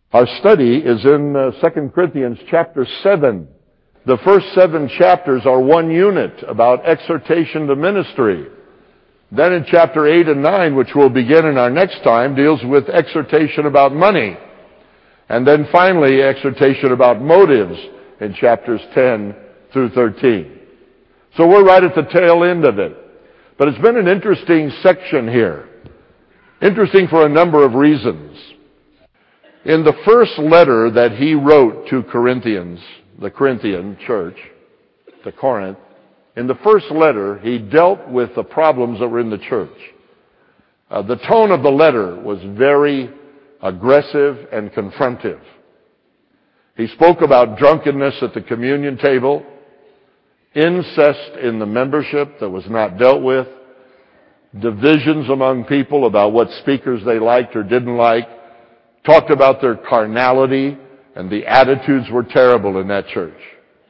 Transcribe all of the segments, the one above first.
Our study is in 2 Corinthians chapter 7. The first 7 chapters are one unit about exhortation to ministry. Then in chapter 8 and 9, which we'll begin in our next time, deals with exhortation about money. And then finally, exhortation about motives in chapters 10 through 13. So we're right at the tail end of it. But it's been an interesting section here. Interesting for a number of reasons. In the first letter that he wrote to Corinthians, the Corinthian church, to Corinth, in the first letter, he dealt with the problems that were in the church. The tone of the letter was very aggressive and confrontive. He spoke about drunkenness at the communion table, incest in the membership that was not dealt with, divisions among people about what speakers they liked or didn't like, talked about their carnality, and the attitudes were terrible in that church.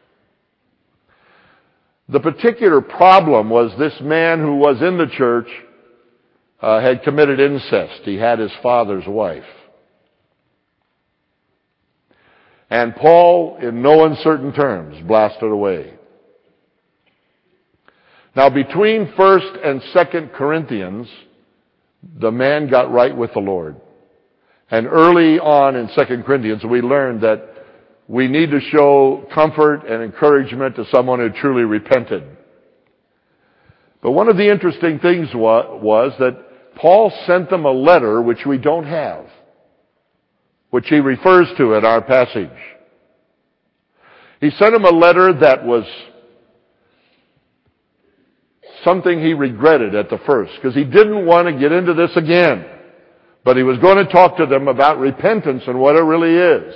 The particular problem was this man who was in the church had committed incest. He had his father's wife. And Paul, in no uncertain terms, blasted away. Now, between 1st and 2nd Corinthians, the man got right with the Lord. And early on in 2 Corinthians, we learned that we need to show comfort and encouragement to someone who truly repented. But one of the interesting things was that Paul sent them a letter which we don't have, which he refers to in our passage. He sent them a letter that was something he regretted at the first, because he didn't want to get into this again. But he was going to talk to them about repentance and what it really is.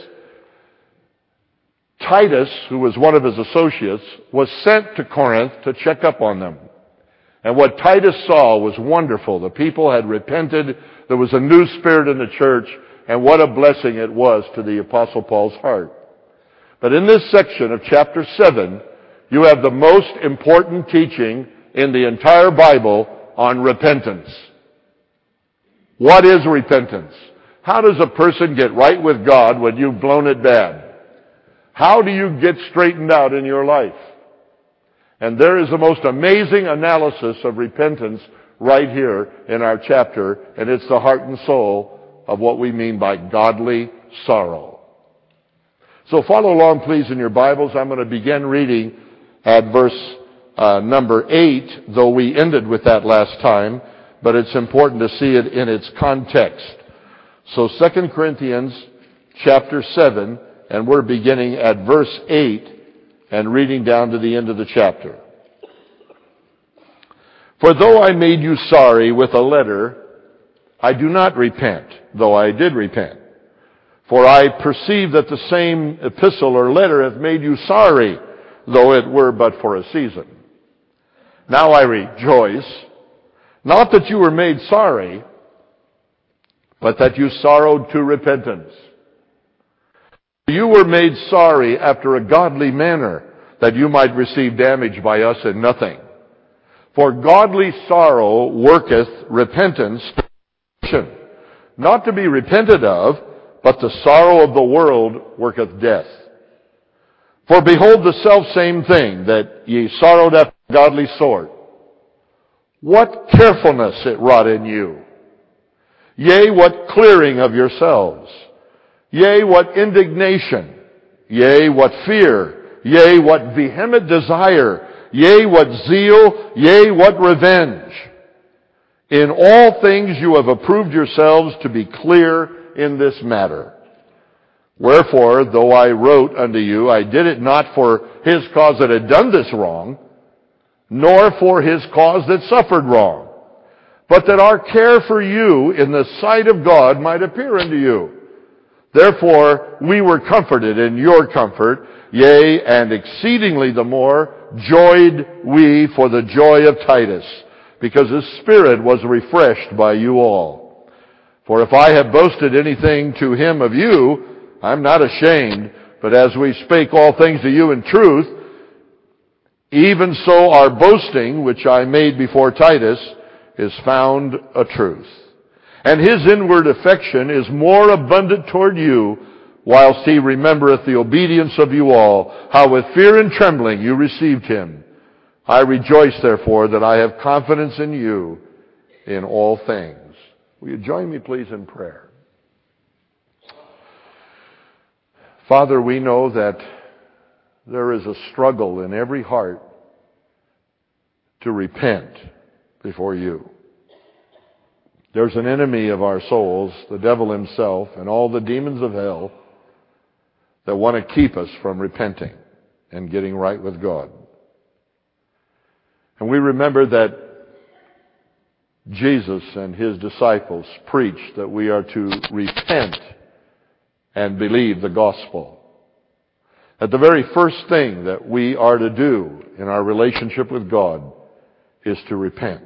Titus, who was one of his associates, was sent to Corinth to check up on them. And what Titus saw was wonderful. The people had repented. There was a new spirit in the church. And what a blessing it was to the Apostle Paul's heart. But in this section of chapter 7, you have the most important teaching in the entire Bible on repentance. What is repentance? How does a person get right with God when you've blown it bad? How do you get straightened out in your life? And there is the most amazing analysis of repentance right here in our chapter, and it's the heart and soul of what we mean by godly sorrow. So follow along, please, in your Bibles. I'm going to begin reading at verse number 8, though we ended with that last time. But it's important to see it in its context. So 2 Corinthians chapter 7, and we're beginning at verse 8 and reading down to the end of the chapter. For though I made you sorry with a letter, I do not repent, though I did repent. For I perceive that the same epistle or letter hath made you sorry, though it were but for a season. Now I rejoice, not that you were made sorry, but that you sorrowed to repentance. You were made sorry after a godly manner, that you might receive damage by us in nothing. For godly sorrow worketh repentance, not to be repented of, but the sorrow of the world worketh death. For behold the selfsame thing, that ye sorrowed after a godly sort. What carefulness it wrought in you! Yea, what clearing of yourselves! Yea, what indignation! Yea, what fear! Yea, what vehement desire! Yea, what zeal! Yea, what revenge! In all things you have approved yourselves to be clear in this matter. Wherefore, though I wrote unto you, I did it not for his cause that had done this wrong, nor for his cause that suffered wrong, but that our care for you in the sight of God might appear unto you. Therefore we were comforted in your comfort, yea, and exceedingly the more joyed we for the joy of Titus, because his spirit was refreshed by you all. For if I have boasted anything to him of you, I am not ashamed, but as we spake all things to you in truth, even so our boasting, which I made before Titus, is found a truth. And his inward affection is more abundant toward you, whilst he remembereth the obedience of you all, how with fear and trembling you received him. I rejoice, therefore, that I have confidence in you in all things. Will you join me, please, in prayer? Father, we know that there is a struggle in every heart to repent before you. There's an enemy of our souls, the devil himself, and all the demons of hell that want to keep us from repenting and getting right with God. And we remember that Jesus and his disciples preached that we are to repent and believe the gospel. That the very first thing that we are to do in our relationship with God is to repent.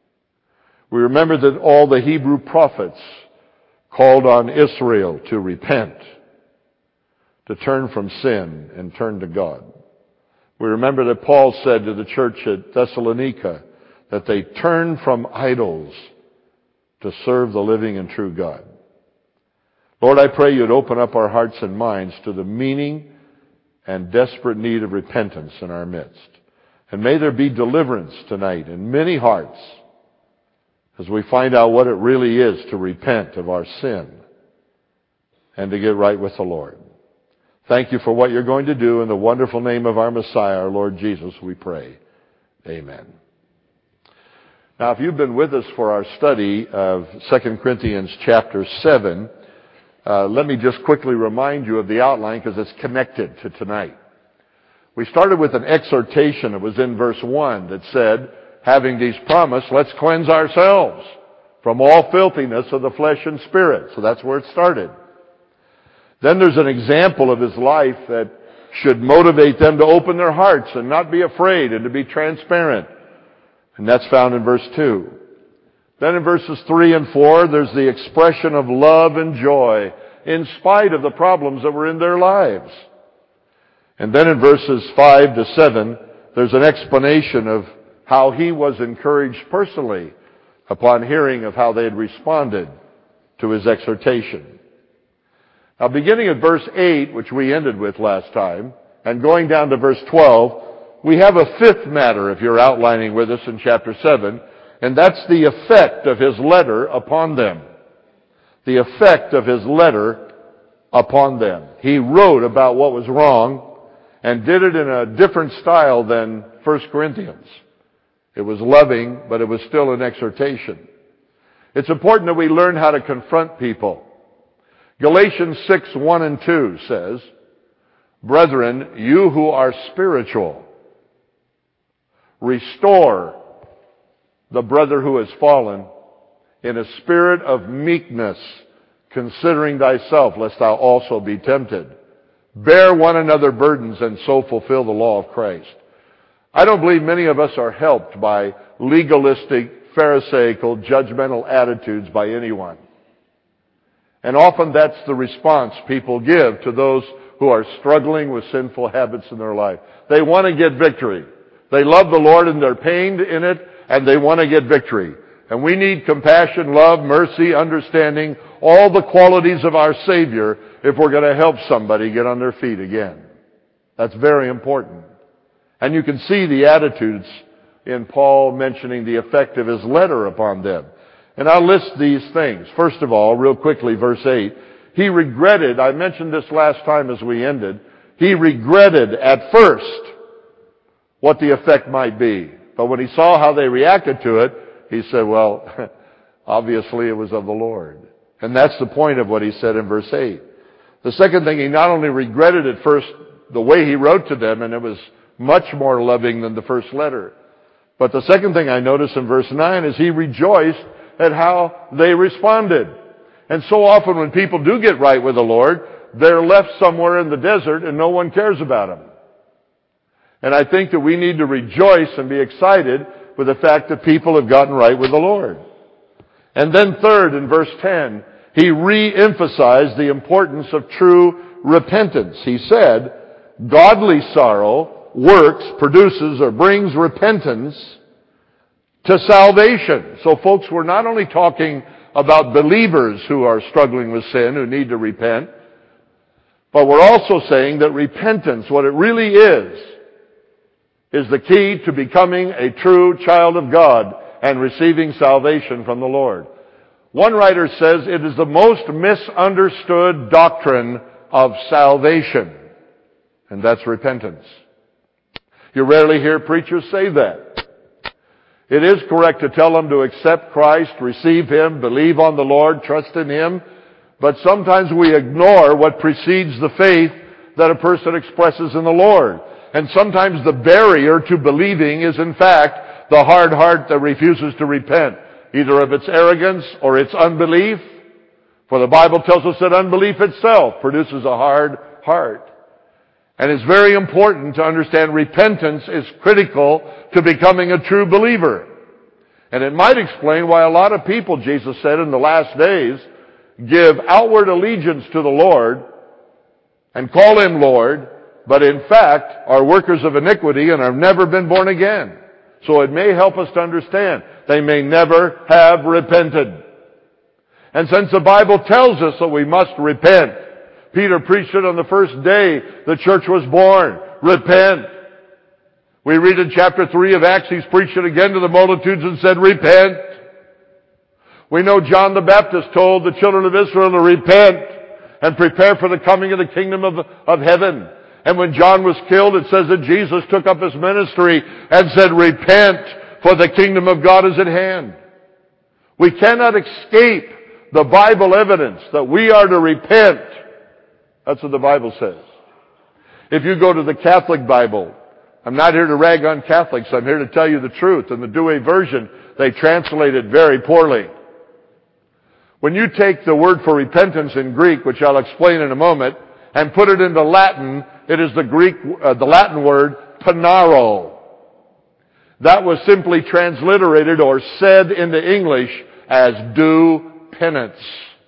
We remember that all the Hebrew prophets called on Israel to repent, to turn from sin and turn to God. We remember that Paul said to the church at Thessalonica that they turned from idols to serve the living and true God. Lord, I pray you'd open up our hearts and minds to the meaning and desperate need of repentance in our midst. And may there be deliverance tonight in many hearts as we find out what it really is to repent of our sin and to get right with the Lord. Thank you for what you're going to do. In the wonderful name of our Messiah, our Lord Jesus, we pray. Amen. Now, if you've been with us for our study of 2 Corinthians chapter 7, let me just quickly remind you of the outline because it's connected to tonight. We started with an exhortation that was in verse 1 that said, having these promised, let's cleanse ourselves from all filthiness of the flesh and spirit. So that's where it started. Then there's an example of his life that should motivate them to open their hearts and not be afraid and to be transparent. And that's found in verse 2. Then in verses 3 and 4, there's the expression of love and joy in spite of the problems that were in their lives. And then in verses 5 to 7, there's an explanation of how he was encouraged personally upon hearing of how they had responded to his exhortation. Now, beginning at verse 8, which we ended with last time, and going down to verse 12, we have a fifth matter, if you're outlining with us in chapter 7, and that's the effect of his letter upon them. The effect of his letter upon them. He wrote about what was wrong and did it in a different style than 1 Corinthians. It was loving, but it was still an exhortation. It's important that we learn how to confront people. Galatians 6, 1 and 2 says, brethren, you who are spiritual, restore the brother who has fallen in a spirit of meekness, considering thyself, lest thou also be tempted. Bear one another burdens and so fulfill the law of Christ. I don't believe many of us are helped by legalistic, pharisaical, judgmental attitudes by anyone. And often that's the response people give to those who are struggling with sinful habits in their life. They want to get victory. They love the Lord and they're pained in it, and they want to get victory. And we need compassion, love, mercy, understanding, all the qualities of our Savior if we're going to help somebody get on their feet again. That's very important. And you can see the attitudes in Paul mentioning the effect of his letter upon them. And I'll list these things. First of all, real quickly, verse 8. He regretted, I mentioned this last time as we ended, he regretted at first what the effect might be. But when he saw how they reacted to it, he said, well, obviously it was of the Lord. And that's the point of what he said in verse 8. The second thing, he not only regretted at first the way he wrote to them, and it was much more loving than the first letter. But the second thing I notice in verse 9 is he rejoiced at how they responded. And so often when people do get right with the Lord, they're left somewhere in the desert and no one cares about them. And I think that we need to rejoice and be excited with the fact that people have gotten right with the Lord. And then third, in verse 10, he re-emphasized the importance of true repentance. He said, godly sorrow produces or brings repentance to salvation. So folks, we're not only talking about believers who are struggling with sin, who need to repent. But we're also saying that repentance, what it really is the key to becoming a true child of God and receiving salvation from the Lord. One writer says it is the most misunderstood doctrine of salvation, and that's repentance. You rarely hear preachers say that. It is correct to tell them to accept Christ, receive Him, believe on the Lord, trust in Him, but sometimes we ignore what precedes the faith that a person expresses in the Lord. And sometimes the barrier to believing is in fact the hard heart that refuses to repent, either of its arrogance or its unbelief. For the Bible tells us that unbelief itself produces a hard heart. And it's very important to understand repentance is critical to becoming a true believer. And it might explain why a lot of people, Jesus said, in the last days, give outward allegiance to the Lord and call Him Lord, but in fact are workers of iniquity and have never been born again. So it may help us to understand they may never have repented. And since the Bible tells us that we must repent, Peter preached it on the first day the church was born. Repent. We read in chapter 3 of Acts, he's preached it again to the multitudes and said, repent. We know John the Baptist told the children of Israel to repent and prepare for the coming of the kingdom of heaven. And when John was killed, it says that Jesus took up his ministry and said, repent, for the kingdom of God is at hand. We cannot escape the Bible evidence that we are to repent. That's what the Bible says. If you go to the Catholic Bible, I'm not here to rag on Catholics, I'm here to tell you the truth. In the Douay version, they translate it very poorly. When you take the word for repentance in Greek, which I'll explain in a moment, and put it into Latin, it is the Latin word panaro. That was simply transliterated or said into English as do penance.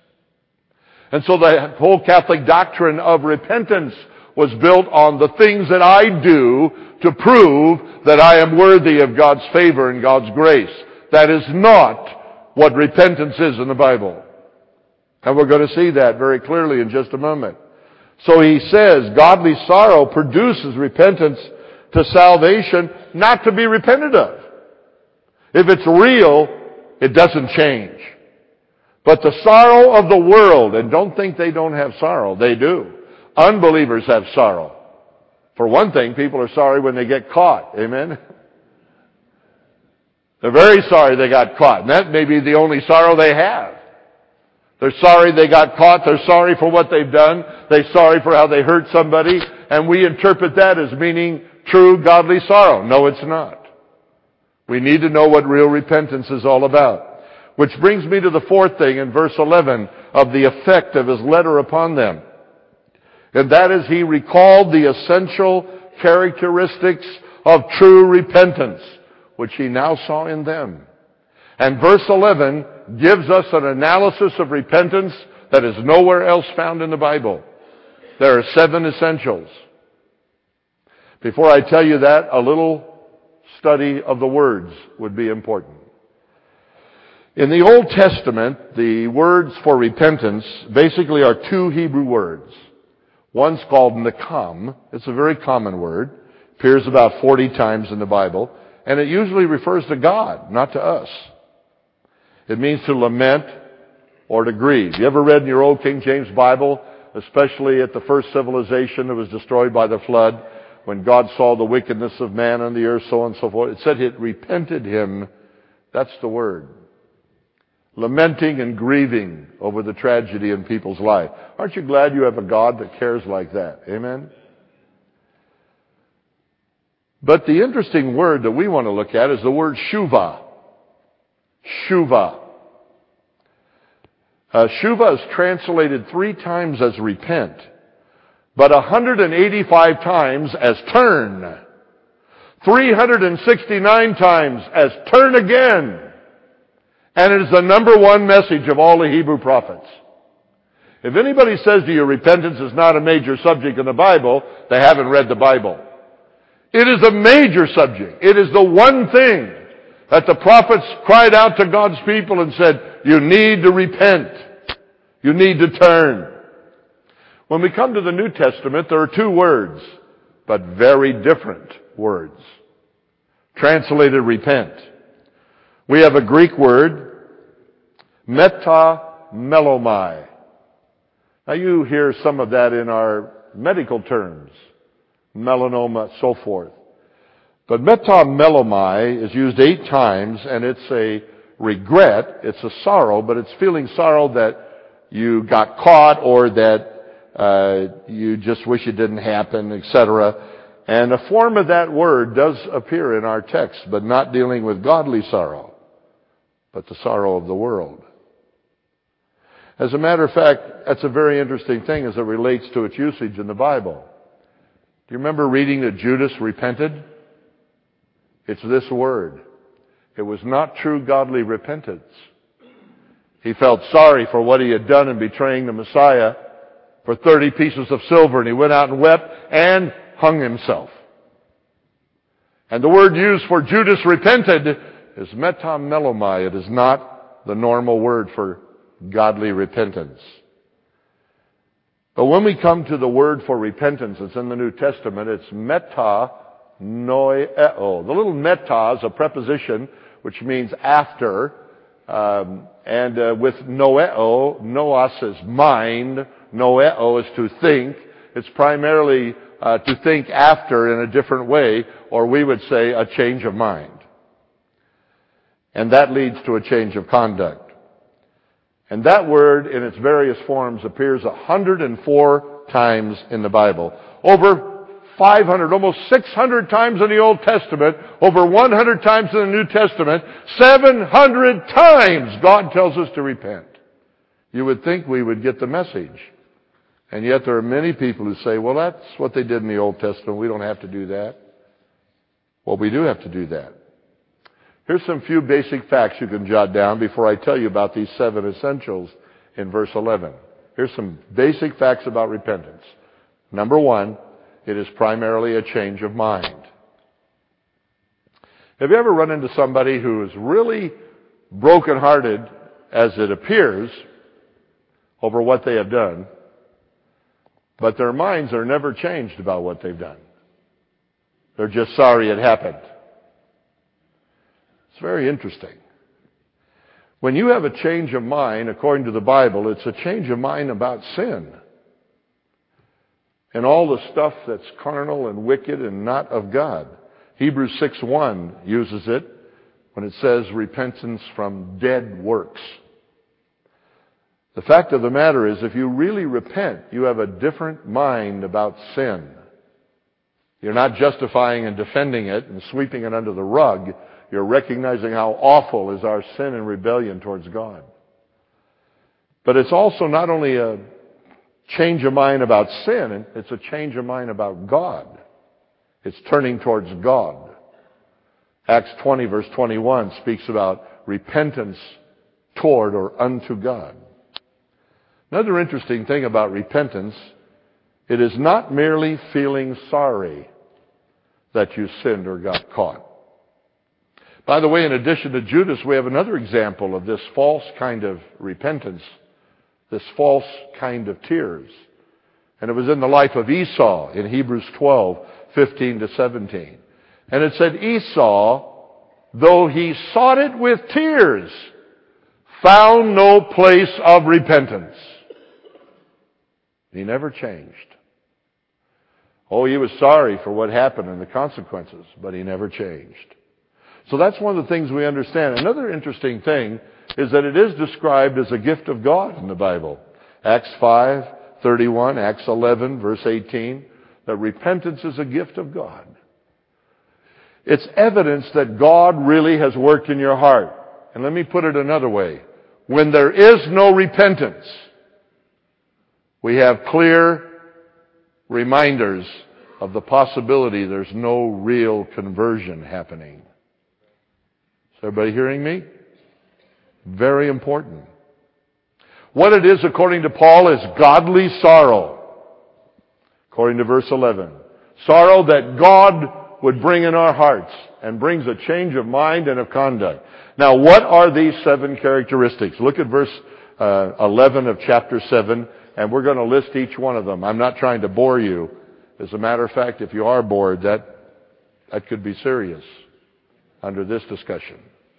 And so the whole Catholic doctrine of repentance was built on the things that I do to prove that I am worthy of God's favor and God's grace. That is not what repentance is in the Bible. And we're going to see that very clearly in just a moment. So he says, godly sorrow produces repentance to salvation, not to be repented of. If it's real, it doesn't change. But the sorrow of the world, and don't think they don't have sorrow, they do. Unbelievers have sorrow. For one thing, people are sorry when they get caught. Amen? They're very sorry they got caught, and that may be the only sorrow they have. They're sorry they got caught. They're sorry for what they've done. They're sorry for how they hurt somebody. And we interpret that as meaning true godly sorrow. No, it's not. We need to know what real repentance is all about. Which brings me to the fourth thing in verse 11 of the effect of his letter upon them. And that is he recalled the essential characteristics of true repentance, which he now saw in them. And verse 11 gives us an analysis of repentance that is nowhere else found in the Bible. There are 7 essentials. Before I tell you that, a little study of the words would be important. In the Old Testament, the words for repentance basically are 2 Hebrew words. One's called nakam. It's a very common word. Appears about 40 times in the Bible. And it usually refers to God, not to us. It means to lament or to grieve. You ever read in your old King James Bible, especially at the first civilization that was destroyed by the flood, when God saw the wickedness of man on the earth, so on and so forth? It said it repented him. That's the word. Lamenting and grieving over the tragedy in people's life. Aren't you glad you have a God that cares like that? Amen? But the interesting word that we want to look at is the word shuva. Shuva. Shuva is translated 3 times as repent, but 185 times as turn. 369 times as turn again. And it is the number 1 message of all the Hebrew prophets. If anybody says to you repentance is not a major subject in the Bible, they haven't read the Bible. It is a major subject. It is the one thing That the prophets cried out to God's people and said, you need to repent. You need to turn. When we come to the New Testament, there are two words, but very different words. Translated repent. We have a Greek word, metamelomai. Now you hear some of that in our medical terms, melanoma, so forth. But metamelomai is used 8 times, and it's a regret, it's a sorrow, but it's feeling sorrow that you got caught or that you just wish it didn't happen, etc. And a form of that word does appear in our text, but not dealing with godly sorrow, but the sorrow of the world. As a matter of fact, that's a very interesting thing as it relates to its usage in the Bible. Do you remember reading that Judas repented? It's this word. It was not true godly repentance. He felt sorry for what he had done in betraying the Messiah for 30 pieces of silver, and he went out and wept and hung himself. And the word used for Judas repented is metamelomai. It is not the normal word for godly repentance. But when we come to the word for repentance, it's in the New Testament, it's metanoeo. The little meta is a preposition which means after, and with noeo, noos is mind, noeo is to think. It's primarily to think after in a different way, or we would say a change of mind. And that leads to a change of conduct. And that word in its various forms appears 104 times in the Bible. Over 500, almost 600 times in the Old Testament, over 100 times in the New Testament, 700 times God tells us to repent. You would think we would get the message. And yet there are many people who say, well, that's what they did in the Old Testament. We don't have to do that. Well, we do have to do that. Here's some few basic facts you can jot down before I tell you about these 7 essentials in verse 11. Here's some basic facts about repentance. Number 1, it is primarily a change of mind. Have you ever run into somebody who is really brokenhearted, as it appears, over what they have done, but their minds are never changed about what they've done? They're just sorry it happened. It's very interesting. When you have a change of mind, according to the Bible, it's a change of mind about sin. And all the stuff that's carnal and wicked and not of God. Hebrews 6:1 uses it when it says repentance from dead works. The fact of the matter is, if you really repent, you have a different mind about sin. You're not justifying and defending it and sweeping it under the rug. You're recognizing how awful is our sin and rebellion towards God. But it's also not only a change of mind about sin, it's a change of mind about God. It's turning towards God. Acts 20 verse 21 speaks about repentance toward or unto God. Another interesting thing about repentance, it is not merely feeling sorry that you sinned or got caught. By the way, in addition to Judas, we have another example of this false kind of repentance, this false kind of tears. And it was in the life of Esau in Hebrews 12:15 to 17. And it said, Esau, though he sought it with tears, found no place of repentance. He never changed. Oh, he was sorry for what happened and the consequences, but he never changed. So that's one of the things we understand. Another interesting thing is that it is described as a gift of God in the Bible. Acts 5:31, Acts 11, verse 18, that repentance is a gift of God. It's evidence that God really has worked in your heart. And let me put it another way. When there is no repentance, we have clear reminders of the possibility there's no real conversion happening. Is everybody hearing me? Very important. What it is, according to Paul, is godly sorrow. According to verse 11. Sorrow that God would bring in our hearts and brings a change of mind and of conduct. Now, what are these 7 characteristics? Look at verse 11 of chapter 7, and we're going to list each one of them. I'm not trying to bore you. As a matter of fact, if you are bored, that could be serious under this discussion.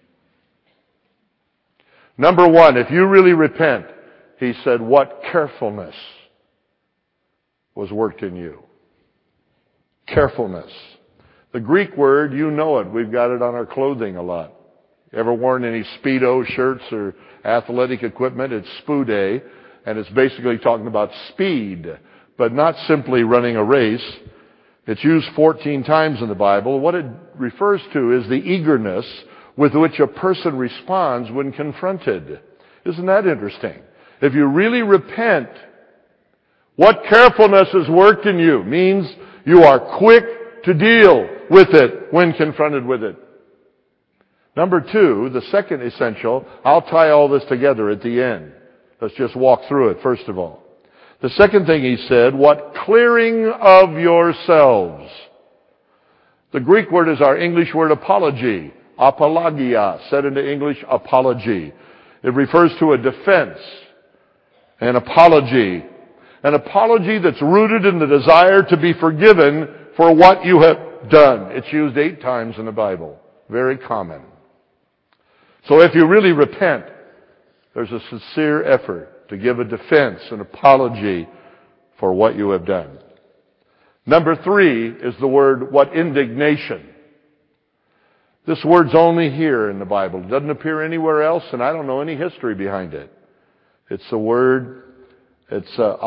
Number 1, if you really repent, he said, what carefulness was worked in you. Carefulness. The Greek word, you know it. We've got it on our clothing a lot. Ever worn any Speedo shirts or athletic equipment? It's spude, and it's basically talking about speed, but not simply running a race. It's used 14 times in the Bible. What it refers to is the eagerness with which a person responds when confronted. Isn't that interesting? If you really repent, what carefulness is worked in you means you are quick to deal with it when confronted with it. Number 2, the second essential, I'll tie all this together at the end. Let's just walk through it first of all. The second thing he said, what clearing of yourselves. The Greek word is our English word apology. Apologia, said into English, apology. It refers to a defense, an apology. An apology that's rooted in the desire to be forgiven for what you have done. It's used 8 times in the Bible. Very common. So if you really repent, there's a sincere effort to give a defense, an apology for what you have done. Number 3 is the word, what indignation. This word's only here in the Bible. It doesn't appear anywhere else, and I don't know any history behind it. It's the word, it's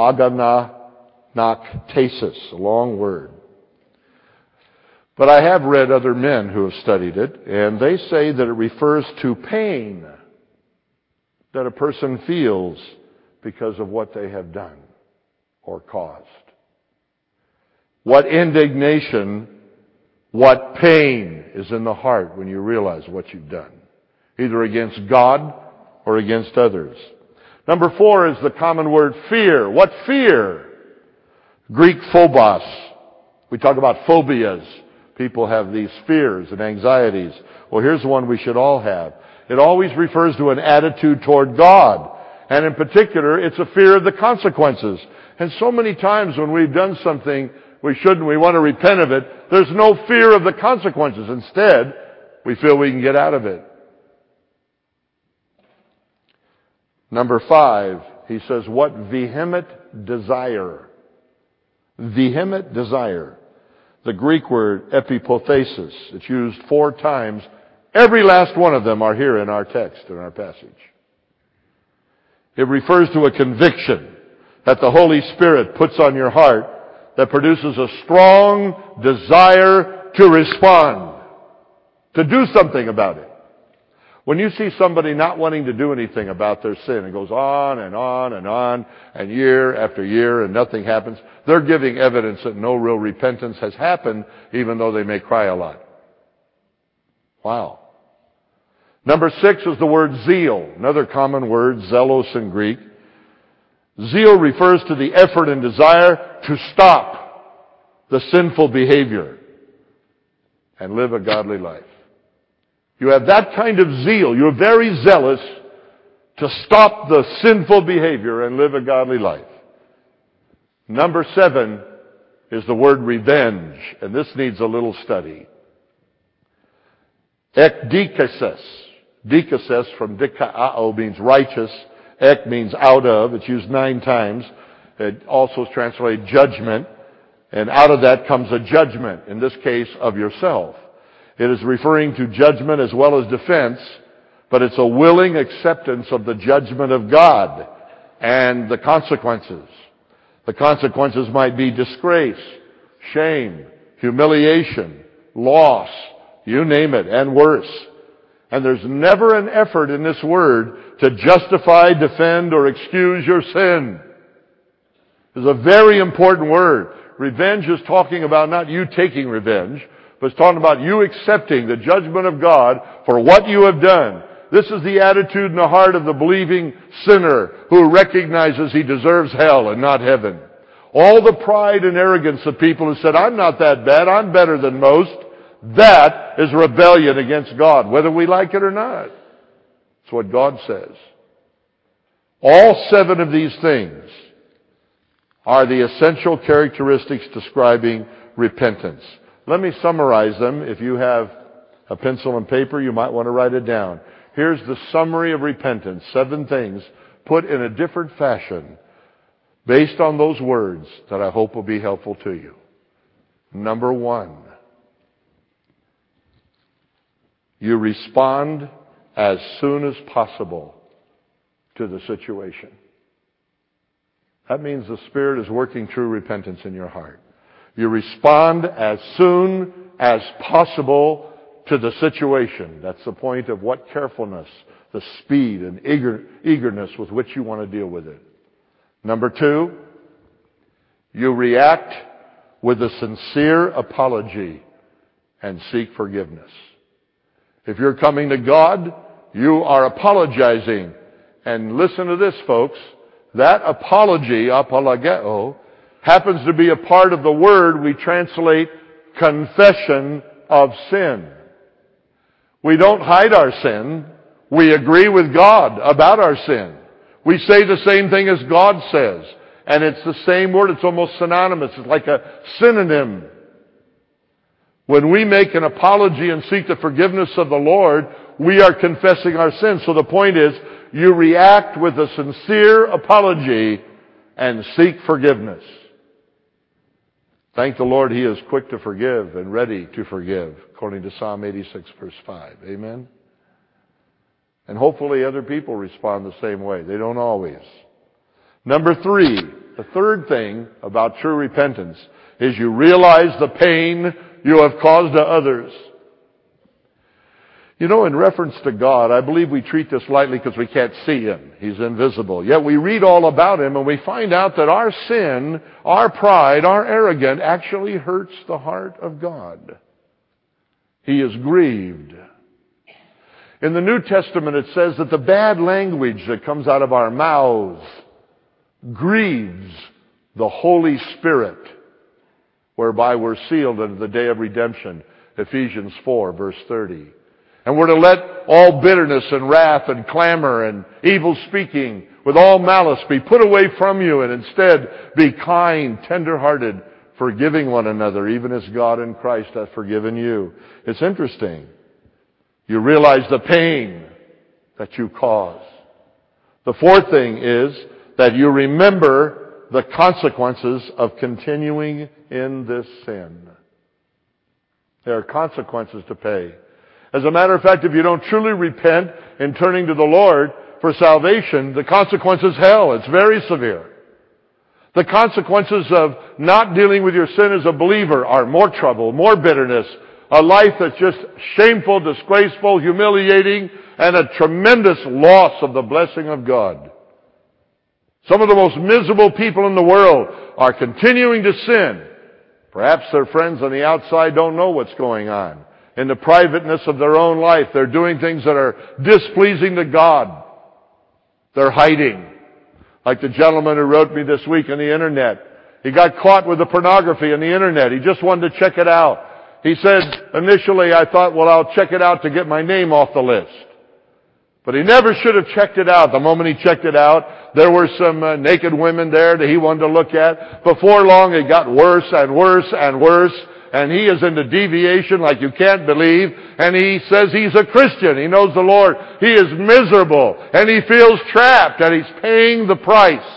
aganaktesis, a long word. But I have read other men who have studied it, and they say that it refers to pain that a person feels because of what they have done or caused. What indignation, what pain is in the heart when you realize what you've done, either against God or against others. Number 4 is the common word fear. What fear? Greek phobos. We talk about phobias. People have these fears and anxieties. Well, here's one we should all have. It always refers to an attitude toward God. And in particular, it's a fear of the consequences. And so many times when we've done something we shouldn't, we want to repent of it, there's no fear of the consequences. Instead, we feel we can get out of it. Number 5, he says, what vehement desire. Vehement desire. The Greek word epipothesis. It's used 4 times. Every last one of them are here in our text, in our passage. It refers to a conviction that the Holy Spirit puts on your heart that produces a strong desire to respond, to do something about it. When you see somebody not wanting to do anything about their sin, it goes on and on and on, and year after year, and nothing happens, they're giving evidence that no real repentance has happened, even though they may cry a lot. Wow. Number 6 is the word zeal, another common word, zelos in Greek. Zeal refers to the effort and desire to stop the sinful behavior and live a godly life. You have that kind of zeal. You're very zealous to stop the sinful behavior and live a godly life. Number 7 is the word revenge, and this needs a little study. Ekdikesis. Dikesis from dikao means righteous. Ek means out of. It's used 9 times. It also is translated judgment. And out of that comes a judgment, in this case of yourself. It is referring to judgment as well as defense, but it's a willing acceptance of the judgment of God and the consequences. The consequences might be disgrace, shame, humiliation, loss, you name it, and worse. And there's never an effort in this word to justify, defend, or excuse your sin. It's a very important word. Revenge is talking about not you taking revenge, but it's talking about you accepting the judgment of God for what you have done. This is the attitude in the heart of the believing sinner who recognizes he deserves hell and not heaven. All the pride and arrogance of people who said, I'm not that bad, I'm better than most, That is rebellion against God, whether we like it or not. It's what God says. All 7 of these things are the essential characteristics describing repentance. Let me summarize them. If you have a pencil and paper, you might want to write it down. Here's the summary of repentance. 7 things put in a different fashion based on those words that I hope will be helpful to you. Number 1, you respond as soon as possible to the situation. That means the Spirit is working true repentance in your heart. You respond as soon as possible to the situation. That's the point of what carefulness, the speed and eagerness with which you want to deal with it. Number 2, you react with a sincere apology and seek forgiveness. If you're coming to God, you are apologizing. And listen to this, folks. That apology, apologeo, happens to be a part of the word we translate confession of sin. We don't hide our sin. We agree with God about our sin. We say the same thing as God says. And it's the same word. It's almost synonymous. It's like a synonym. When we make an apology and seek the forgiveness of the Lord, we are confessing our sins. So the point is, you react with a sincere apology and seek forgiveness. Thank the Lord, He is quick to forgive and ready to forgive, according to Psalm 86, verse 5. Amen? And hopefully other people respond the same way. They don't always. Number 3, the third thing about true repentance is you realize the pain you have caused to others. You know, in reference to God, I believe we treat this lightly because we can't see Him. He's invisible. Yet we read all about Him and we find out that our sin, our pride, our arrogance actually hurts the heart of God. He is grieved. In the New Testament it says that the bad language that comes out of our mouths grieves the Holy Spirit, whereby we're sealed unto the day of redemption. Ephesians 4, verse 30. And we're to let all bitterness and wrath and clamor and evil speaking with all malice be put away from you, and instead be kind, tender-hearted, forgiving one another, even as God in Christ hath forgiven you. It's interesting. You realize the pain that you cause. The fourth thing is that you remember the consequences of continuing in this sin. There are consequences to pay. As a matter of fact, if you don't truly repent in turning to the Lord for salvation, the consequence is hell. It's very severe. The consequences of not dealing with your sin as a believer are more trouble, more bitterness, a life that's just shameful, disgraceful, humiliating, and a tremendous loss of the blessing of God. Some of the most miserable people in the world are continuing to sin. Perhaps their friends on the outside don't know what's going on. In the privateness of their own life, they're doing things that are displeasing to God. They're hiding. Like the gentleman who wrote me this week on the internet. He got caught with the pornography on the internet. He just wanted to check it out. He said, initially I thought, well, I'll check it out to get my name off the list. But he never should have checked it out. The moment he checked it out, there were some naked women there that he wanted to look at. Before long, it got worse and worse and worse. And he is into deviation like you can't believe. And he says he's a Christian. He knows the Lord. He is miserable. And he feels trapped. And he's paying the price.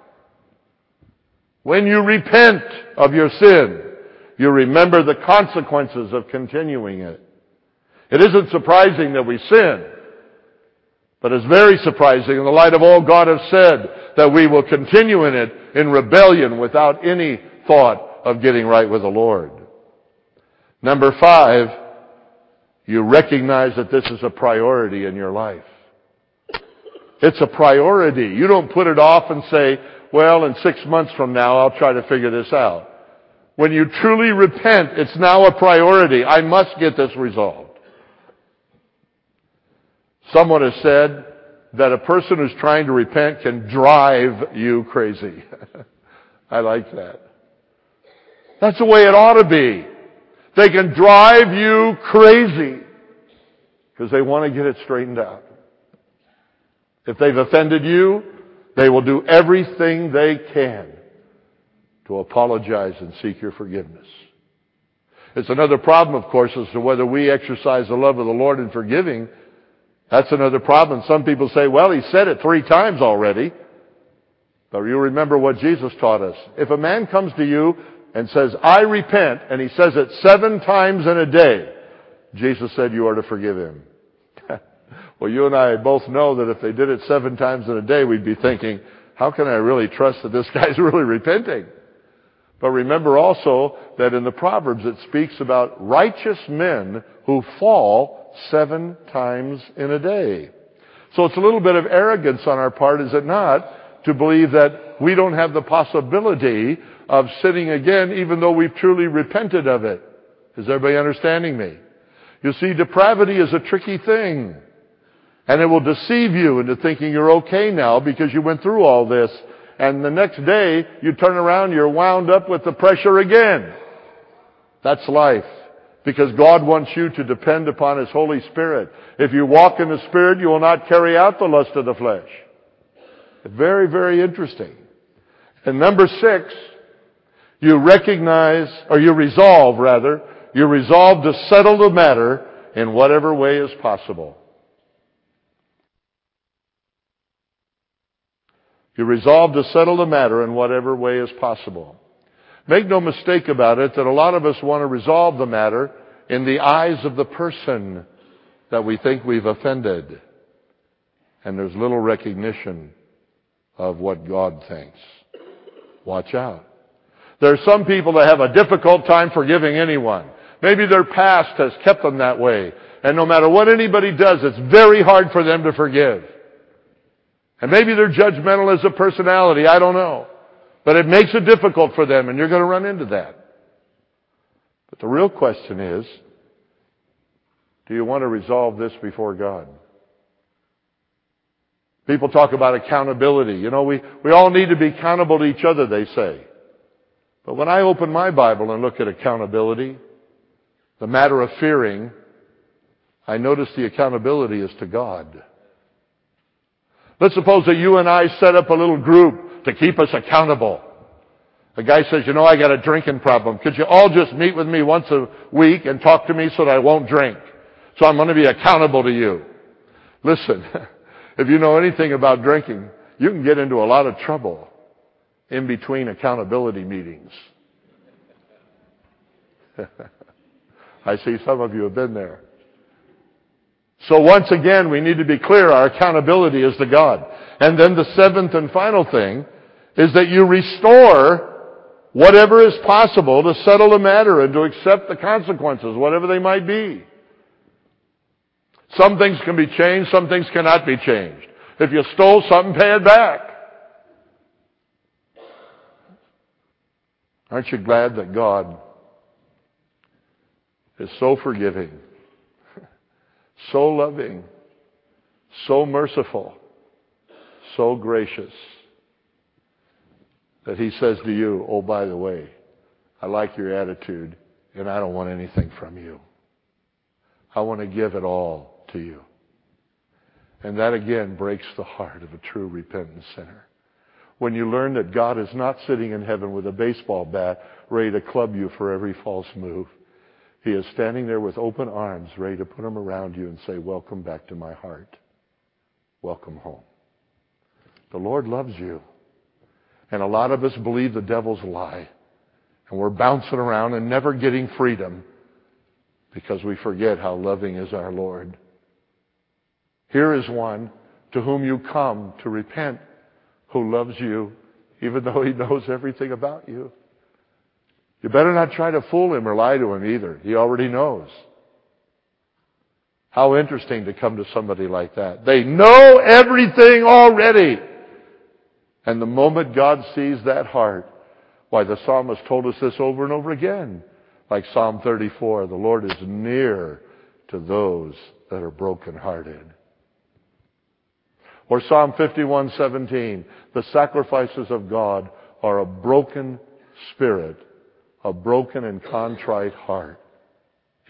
When you repent of your sin, you remember the consequences of continuing it. It isn't surprising that we sin. But it's very surprising in the light of all God has said that we will continue in it in rebellion without any thought of getting right with the Lord. Number 5, you recognize that this is a priority in your life. It's a priority. You don't put it off and say, well, in 6 months from now, I'll try to figure this out. When you truly repent, it's now a priority. I must get this resolved. Someone has said that a person who's trying to repent can drive you crazy. I like that. That's the way it ought to be. They can drive you crazy because they want to get it straightened out. If they've offended you, they will do everything they can to apologize and seek your forgiveness. It's another problem, of course, as to whether we exercise the love of the Lord in forgiving. That's another problem. Some people say, well, he said it 3 times already. But you remember what Jesus taught us. If a man comes to you and says, I repent, and he says it 7 times in a day, Jesus said you are to forgive him. Well, you and I both know that if they did it 7 times in a day, we'd be thinking, how can I really trust that this guy's really repenting? But remember also that in the Proverbs it speaks about righteous men who fall 7 times in a day. So it's a little bit of arrogance on our part, is it not, to believe that we don't have the possibility of sinning again even though we've truly repented of it. Is everybody understanding me? You see, depravity is a tricky thing. And it will deceive you into thinking you're okay now because you went through all this. And the next day, you turn around, you're wound up with the pressure again. That's life. Because God wants you to depend upon His Holy Spirit. If you walk in the Spirit, you will not carry out the lust of the flesh. Very, very interesting. And number 6, you resolve to settle the matter in whatever way is possible. You resolve to settle the matter in whatever way is possible. Make no mistake about it that a lot of us want to resolve the matter in the eyes of the person that we think we've offended. And there's little recognition of what God thinks. Watch out. There are some people that have a difficult time forgiving anyone. Maybe their past has kept them that way. And no matter what anybody does, it's very hard for them to forgive. And maybe they're judgmental as a personality, I don't know. But it makes it difficult for them, and you're going to run into that. But the real question is, do you want to resolve this before God? People talk about accountability. You know, we all need to be accountable to each other, they say. But when I open my Bible and look at accountability, the matter of fearing, I notice the accountability is to God. Let's suppose that you and I set up a little group to keep us accountable. A guy says, you know, I got a drinking problem. Could you all just meet with me once a week and talk to me so that I won't drink? So I'm going to be accountable to you. Listen, if you know anything about drinking, you can get into a lot of trouble in between accountability meetings. I see some of you have been there. So once again, we need to be clear, our accountability is to God. And then the 7th and final thing is that you restore whatever is possible to settle the matter and to accept the consequences, whatever they might be. Some things can be changed, some things cannot be changed. If you stole something, pay it back. Aren't you glad that God is so forgiving, so loving, so merciful, so gracious, that He says to you, oh, by the way, I like your attitude, and I don't want anything from you. I want to give it all to you. And that again breaks the heart of a true repentant sinner. When you learn that God is not sitting in heaven with a baseball bat ready to club you for every false move. He is standing there with open arms ready to put them around you and say, welcome back to my heart. Welcome home. The Lord loves you. And a lot of us believe the devil's lie. And we're bouncing around and never getting freedom because we forget how loving is our Lord. Here is one to whom you come to repent, who loves you even though He knows everything about you. You better not try to fool Him or lie to Him either. He already knows. How interesting to come to somebody like that. They know everything already. And the moment God sees that heart, why the psalmist told us this over and over again. Like Psalm 34, the Lord is near to those that are brokenhearted. Or Psalm 51:17, the sacrifices of God are a broken spirit, a broken and contrite heart.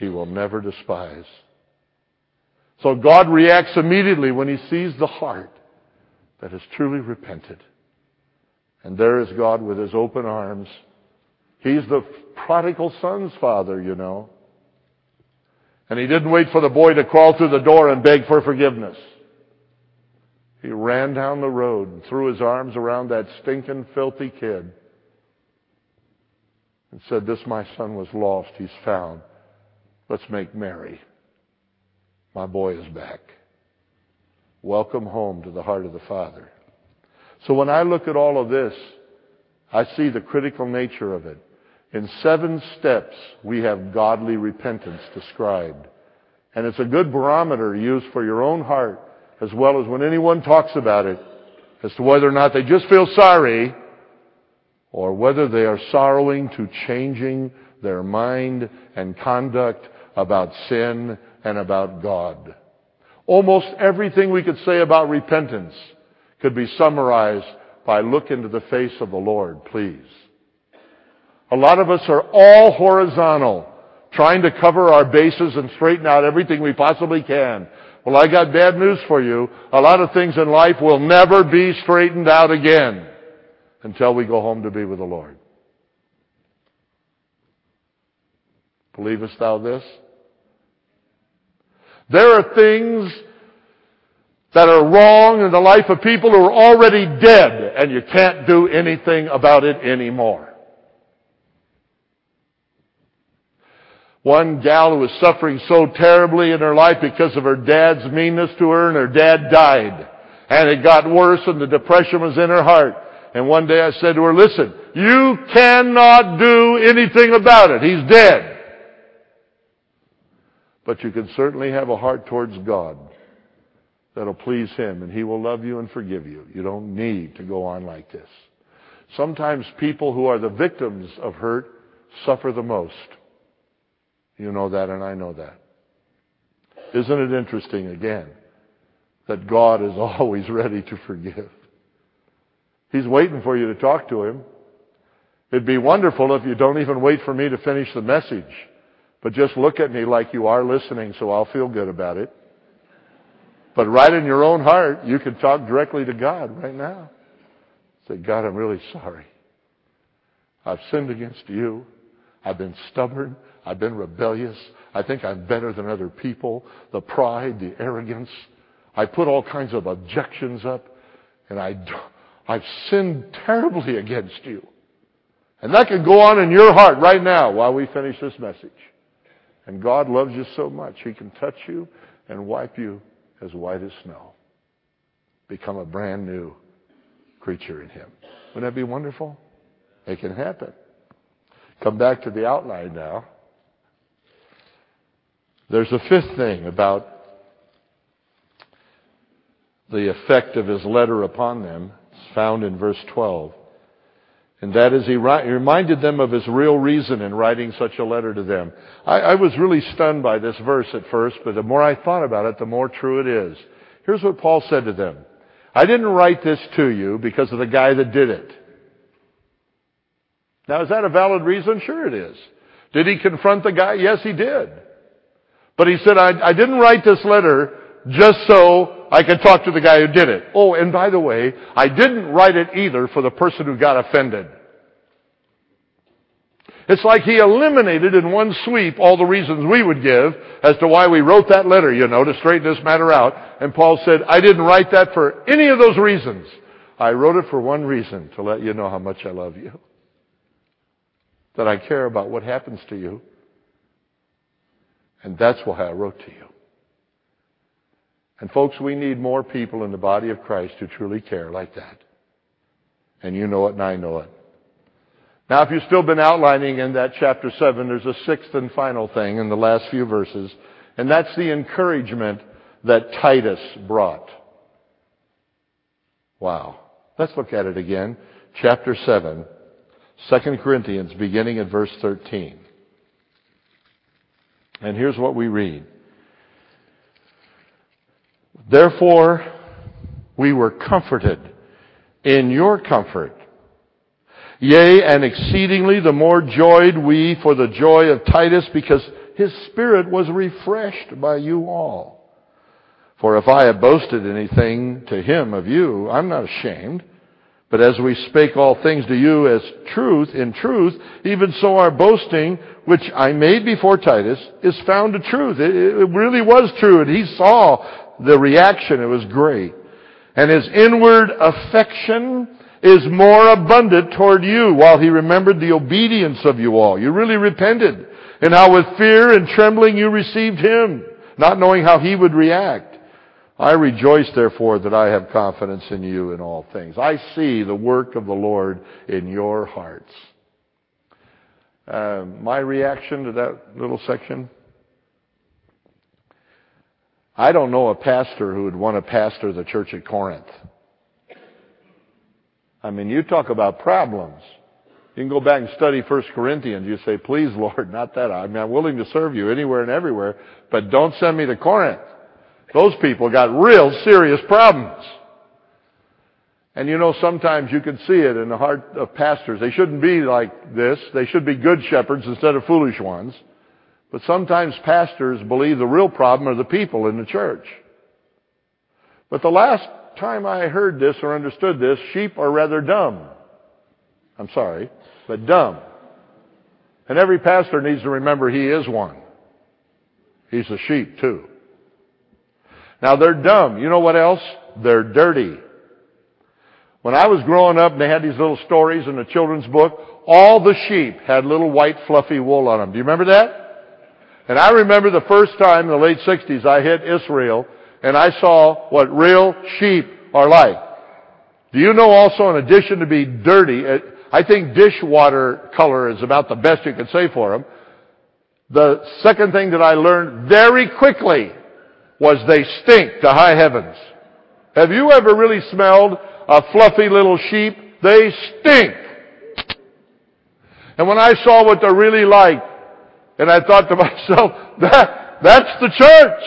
He will never despise. So God reacts immediately when He sees the heart that has truly repented. And there is God with His open arms. He's the prodigal son's father, you know. And He didn't wait for the boy to crawl through the door and beg for forgiveness. He ran down the road and threw His arms around that stinking, filthy kid and said, "This my son was lost. He's found. Let's make merry. My boy is back." Welcome home to the heart of the Father. So when I look at all of this, I see the critical nature of it. In 7 steps, we have godly repentance described. And it's a good barometer used for your own heart, as well as when anyone talks about it, as to whether or not they just feel sorry, or whether they are sorrowing to changing their mind and conduct about sin and about God. Almost everything we could say about repentance could be summarized by look into the face of the Lord, please. A lot of us are all horizontal, trying to cover our bases and straighten out everything we possibly can. Well, I got bad news for you. A lot of things in life will never be straightened out again until we go home to be with the Lord. Believest thou this? There are things that are wrong in the life of people who are already dead, and you can't do anything about it anymore. One gal who was suffering so terribly in her life because of her dad's meanness to her, and her dad died. And it got worse, and the depression was in her heart. And one day I said to her, "Listen, you cannot do anything about it. He's dead. But you can certainly have a heart towards God that'll please Him, and He will love you and forgive you. You don't need to go on like this." Sometimes people who are the victims of hurt suffer the most. You know that, and I know that. Isn't it interesting, again, that God is always ready to forgive? He's waiting for you to talk to Him. It'd be wonderful if you don't even wait for me to finish the message, but just look at me like you are listening, so I'll feel good about it. But right in your own heart, you can talk directly to God right now. Say, "God, I'm really sorry. I've sinned against you. I've been stubborn. I've been rebellious. I think I'm better than other people. The pride, the arrogance. I put all kinds of objections up, and I've sinned terribly against you." And that can go on in your heart right now while we finish this message. And God loves you so much, He can touch you and wipe you as white as snow. Become a brand new creature in Him. Wouldn't that be wonderful? It can happen. Come back to the outline now. There's a 5th thing about the effect of his letter upon them. It's found in verse 12. And that is, he reminded them of his real reason in writing such a letter to them. I was really stunned by this verse at first, but the more I thought about it, the more true it is. Here's what Paul said to them. "I didn't write this to you because of the guy that did it." Now, is that a valid reason? Sure it is. Did he confront the guy? Yes, he did. But he said, I didn't write this letter just so I could talk to the guy who did it. Oh, and by the way, I didn't write it either for the person who got offended. It's like he eliminated in one sweep all the reasons we would give as to why we wrote that letter, to straighten this matter out. And Paul said, I didn't write that for any of those reasons. I wrote it for one reason, to let you know how much I love you. That I care about what happens to you. And that's why I wrote to you. And folks, we need more people in the body of Christ who truly care like that. And you know it and I know it. Now, if you've still been outlining in that chapter 7, there's a 6th and final thing in the last few verses. And that's the encouragement that Titus brought. Wow. Let's look at it again. Chapter 7, 2 Corinthians, beginning at verse 13. And here's what we read. Therefore, we were comforted in your comfort. Yea, and exceedingly the more joyed we for the joy of Titus, because his spirit was refreshed by you all. For if I have boasted anything to him of you, I'm not ashamed. But as we spake all things to you as truth, in truth, even so our boasting, which I made before Titus, is found to truth. It really was true, and he saw the reaction. It was great. And his inward affection is more abundant toward you, while he remembered the obedience of you all. You really repented, and how with fear and trembling you received him, not knowing how he would react. I rejoice, therefore, that I have confidence in you in all things. I see the work of the Lord in your hearts. My reaction to that little section? I don't know a pastor who would want to pastor the church at Corinth. I mean, you talk about problems. You can go back and study 1 Corinthians. You say, please, Lord, not that. I mean, I'm willing to serve you anywhere and everywhere, but don't send me to Corinth. Those people got real serious problems. And you know, sometimes you can see it in the heart of pastors. They shouldn't be like this. They should be good shepherds instead of foolish ones. But sometimes pastors believe the real problem are the people in the church. But the last time I heard this or understood this, sheep are rather dumb. I'm sorry, but dumb. And every pastor needs to remember he is one. He's a sheep too. Now they're dumb. You know what else? They're dirty. When I was growing up and they had these little stories in the children's book, all the sheep had little white fluffy wool on them. Do you remember that? And I remember the first time in the late 60s I hit Israel and I saw what real sheep are like. Do you know also, in addition to being dirty, I think dishwater color is about the best you can say for them. The second thing that I learned very quickly was they stink to high heavens. Have you ever really smelled a fluffy little sheep? They stink. And when I saw what they're really like, and I thought to myself, that's the church.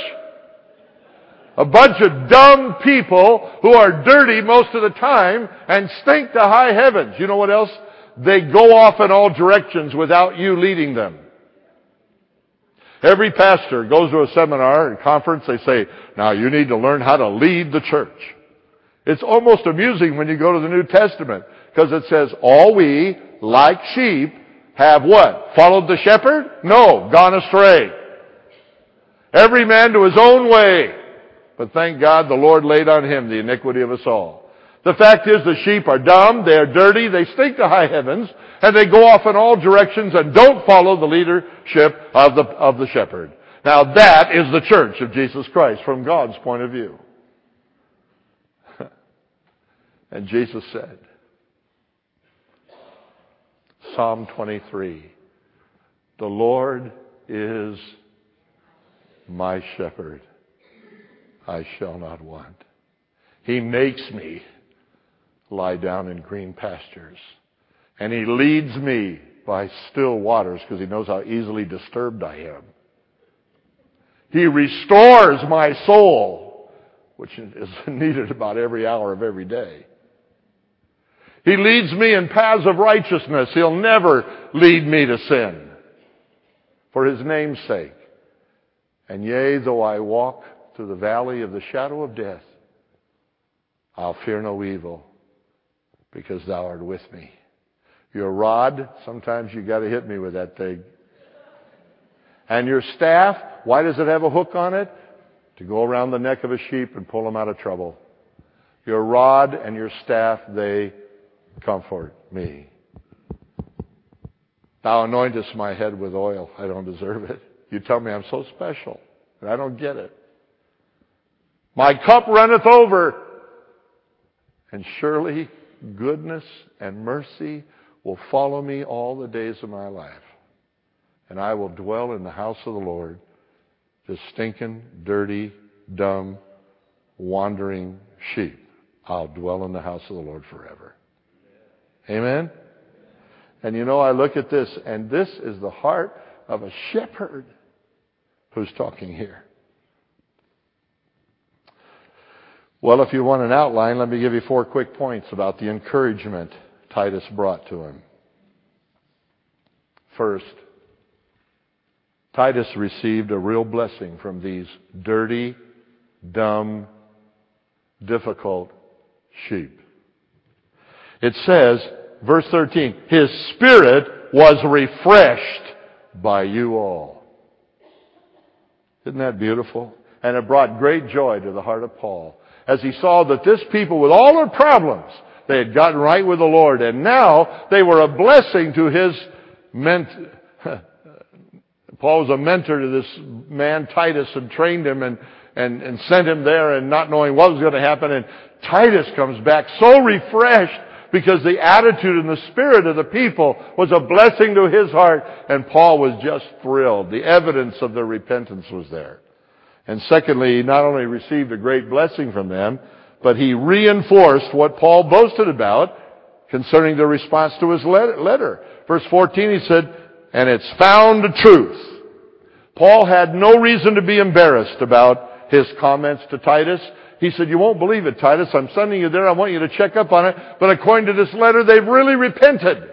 A bunch of dumb people who are dirty most of the time and stink to high heavens. You know what else? They go off in all directions without you leading them. Every pastor goes to a seminar, a conference, they say, now you need to learn how to lead the church. It's almost amusing when you go to the New Testament, because it says, all we, like sheep, have what? Followed the shepherd? No, gone astray. Every man to his own way. But thank God the Lord laid on him the iniquity of us all. The fact is the sheep are dumb, they are dirty, they stink to high heavens, and they go off in all directions and don't follow the leadership of the shepherd. Now that is the church of Jesus Christ from God's point of view. And Jesus said, Psalm 23, the Lord is my shepherd, I shall not want. He makes me lie down in green pastures. And he leads me by still waters, because he knows how easily disturbed I am. He restores my soul, which is needed about every hour of every day. He leads me in paths of righteousness. He'll never lead me to sin, for his name's sake. And yea, though I walk through the valley of the shadow of death, I'll fear no evil, because thou art with me. Your rod, sometimes you got to hit me with that thing. And your staff, why does it have a hook on it? To go around the neck of a sheep and pull them out of trouble. Your rod and your staff, they comfort me. Thou anointest my head with oil. I don't deserve it. You tell me I'm so special, and I don't get it. My cup runneth over. And surely goodness and mercy will follow me all the days of my life. And I will dwell in the house of the Lord, this stinking, dirty, dumb, wandering sheep. I'll dwell in the house of the Lord forever. Amen? And you know, I look at this, and this is the heart of a shepherd who's talking here. Well, if you want an outline, let me give you 4 quick points about the encouragement Titus brought to him. First, Titus received a real blessing from these dirty, dumb, difficult sheep. It says, verse 13, his spirit was refreshed by you all. Isn't that beautiful? And it brought great joy to the heart of Paul as he saw that this people, with all their problems, they had gotten right with the Lord, and now they were a blessing to his Paul was a mentor to this man, Titus, and trained him and sent him there and not knowing what was going to happen. And Titus comes back so refreshed because the attitude and the spirit of the people was a blessing to his heart. And Paul was just thrilled. The evidence of their repentance was there. And secondly, he not only received a great blessing from them, but he reinforced what Paul boasted about concerning the response to his letter. Verse 14, he said, and it's found truth. Paul had no reason to be embarrassed about his comments to Titus. He said, you won't believe it, Titus. I'm sending you there. I want you to check up on it. But according to this letter, they've really repented.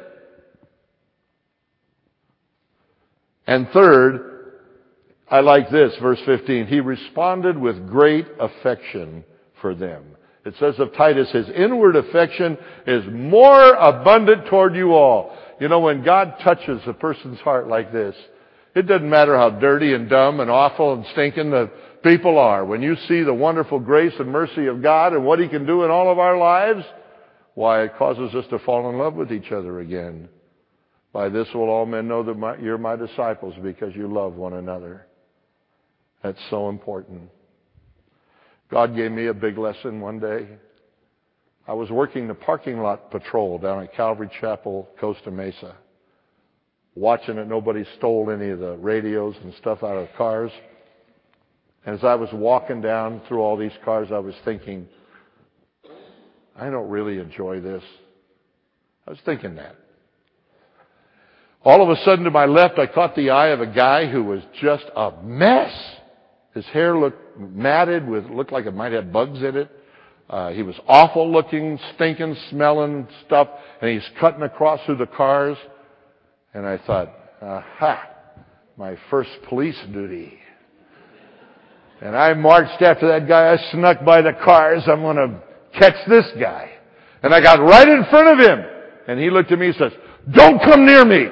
And third, I like this, verse 15. He responded with great affection for them. It says of Titus, his inward affection is more abundant toward you all. You know, when God touches a person's heart like this, it doesn't matter how dirty and dumb and awful and stinking the people are. When you see the wonderful grace and mercy of God and what He can do in all of our lives, why, it causes us to fall in love with each other again. By this will all men know that you're my disciples, because you love one another. That's so important. God gave me a big lesson one day. I was working the parking lot patrol down at Calvary Chapel, Costa Mesa, watching that nobody stole any of the radios and stuff out of cars. And as I was walking down through all these cars, I was thinking, I don't really enjoy this. I was thinking that. All of a sudden, to my left, I caught the eye of a guy who was just a mess. His hair looked matted, looked like it might have bugs in it. He was awful looking, stinking, smelling stuff, and he's cutting across through the cars. And I thought, aha, my first police duty. And I marched after that guy. I snuck by the cars. I'm going to catch this guy. And I got right in front of him. And he looked at me and says, don't come near me.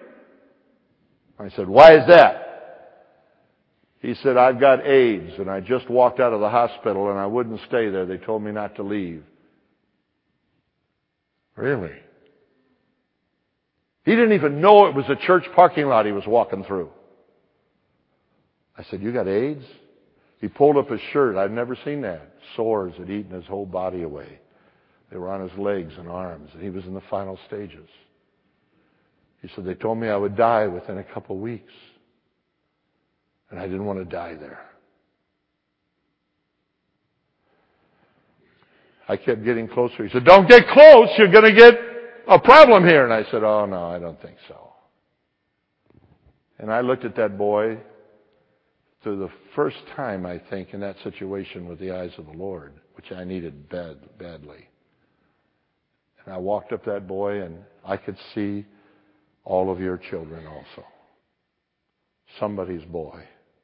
I said, why is that? He said, I've got AIDS, and I just walked out of the hospital, and I wouldn't stay there. They told me not to leave. Really? He didn't even know it was a church parking lot he was walking through. I said, you got AIDS? He pulled up his shirt. I'd never seen that. Sores had eaten his whole body away. They were on his legs and arms, and he was in the final stages. He said, they told me I would die within a couple weeks. And I didn't want to die there. I kept getting closer. He said, don't get close. You're going to get a problem here. And I said, oh, no, I don't think so. And I looked at that boy for the first time, I think, in that situation with the eyes of the Lord, which I needed badly. And I walked up that boy, and I could see all of your children also. Somebody's boy.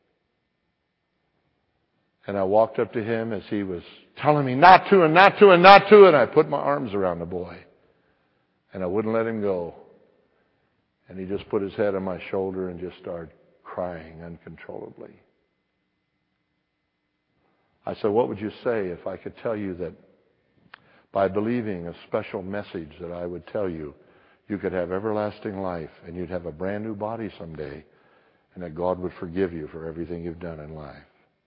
And I walked up to him as he was telling me not to, and I put my arms around the boy. And I wouldn't let him go. And he just put his head on my shoulder and just started crying uncontrollably. I said, what would you say if I could tell you that by believing a special message that I would tell you, you could have everlasting life and you'd have a brand new body someday, and that God would forgive you for everything you've done in life?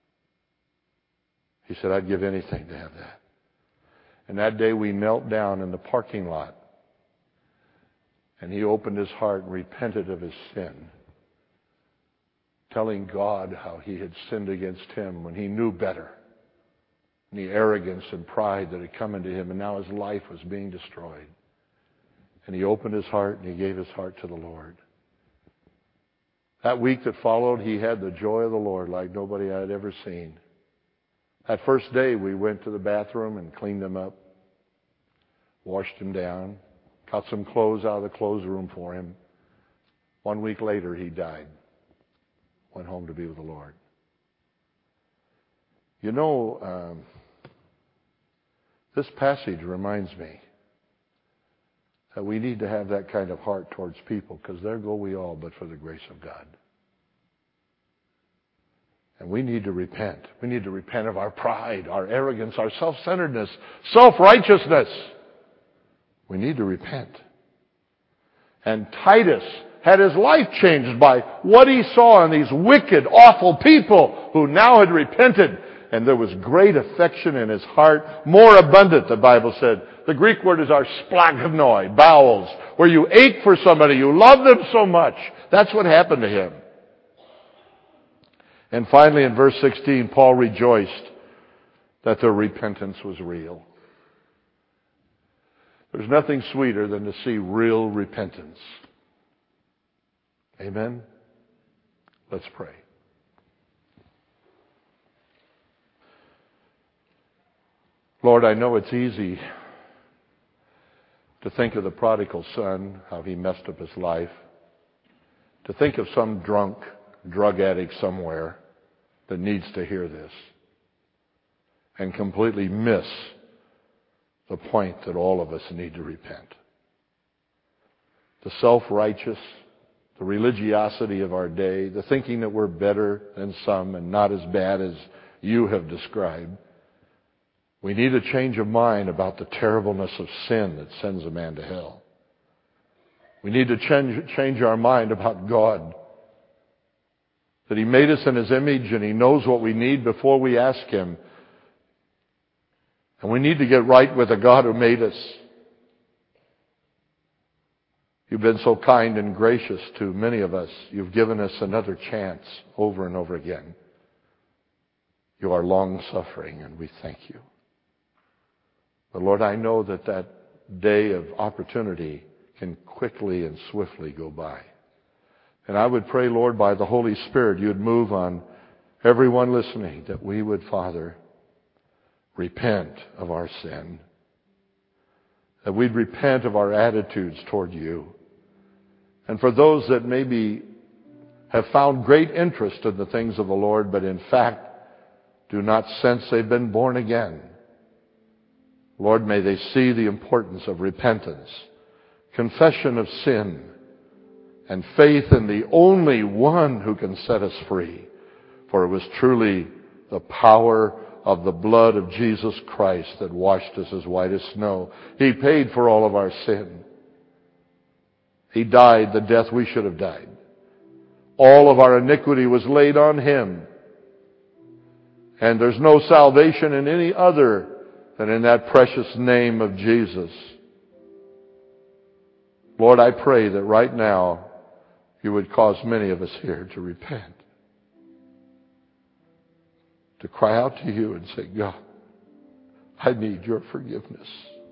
He said, I'd give anything to have that. And that day we knelt down in the parking lot, and he opened his heart and repented of his sin, telling God how he had sinned against him when he knew better, and the arrogance and pride that had come into him, and now his life was being destroyed. And he opened his heart and he gave his heart to the Lord. That week that followed, he had the joy of the Lord like nobody I had ever seen. That first day, we went to the bathroom and cleaned him up, washed him down, got some clothes out of the clothes room for him. 1 week later, he died. went home to be with the Lord. You know, this passage reminds me that we need to have that kind of heart towards people, because there go we all but for the grace of God. And we need to repent. We need to repent of our pride, our arrogance, our self-centeredness, self-righteousness. We need to repent. And Titus had his life changed by what he saw in these wicked, awful people who now had repented. And there was great affection in his heart, more abundant, the Bible said. The Greek word is our splagnoi, bowels, where you ache for somebody, you love them so much. That's what happened to him. And finally, in verse 16, Paul rejoiced that their repentance was real. There's nothing sweeter than to see real repentance. Amen? Let's pray. Lord, I know it's easy to think of the prodigal son, how he messed up his life. To think of some drunk, drug addict somewhere that needs to hear this and completely miss the point that all of us need to repent. The self-righteous, the religiosity of our day, the thinking that we're better than some and not as bad as you have described. We need a change of mind about the terribleness of sin that sends a man to hell. We need to change our mind about God. That He made us in His image and He knows what we need before we ask Him. And we need to get right with the God who made us. You've been so kind and gracious to many of us. You've given us another chance over and over again. You are long-suffering, and we thank you. But Lord, I know that that day of opportunity can quickly and swiftly go by. And I would pray, Lord, by the Holy Spirit, you would move on everyone listening, that we would, Father, repent of our sin. That we'd repent of our attitudes toward you. And for those that maybe have found great interest in the things of the Lord, but in fact do not sense they've been born again, Lord, may they see the importance of repentance, confession of sin, and faith in the only one who can set us free. For it was truly the power of the blood of Jesus Christ that washed us as white as snow. He paid for all of our sin. He died the death we should have died. All of our iniquity was laid on Him. And there's no salvation in any other than in that precious name of Jesus. Lord, I pray that right now you would cause many of us here to repent. To cry out to you and say, God, I need your forgiveness.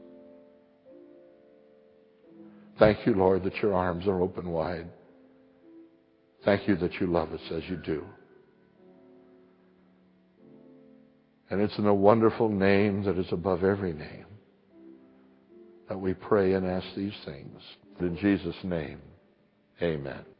Thank you, Lord, that your arms are open wide. Thank you that you love us as you do. And it's in a wonderful name that is above every name that we pray and ask these things. In Jesus' name, amen.